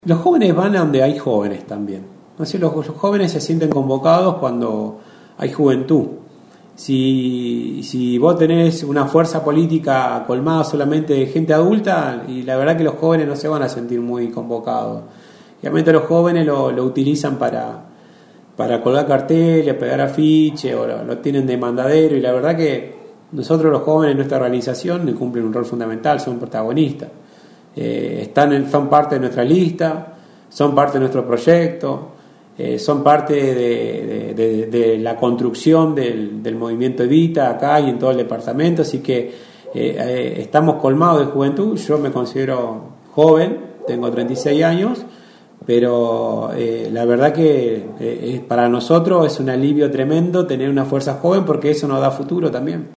Los jóvenes van a donde hay jóvenes también. No sé, los jóvenes se sienten convocados cuando hay juventud. Si vos tenés una fuerza política colmada solamente de gente adulta, y la verdad que los jóvenes no se van a sentir muy convocados. Realmente los jóvenes lo utilizan para colgar carteles, pegar afiches, o lo tienen de mandadero, y la verdad que nosotros los jóvenes en nuestra organización cumplen un rol fundamental, son protagonistas. Son parte de nuestra lista, son parte de nuestro proyecto, son parte de la construcción del movimiento Evita acá y en todo el departamento, así que estamos colmados de juventud. Yo me considero joven, tengo 36 años, pero la verdad que para nosotros es un alivio tremendo tener una fuerza joven, porque eso nos da futuro también.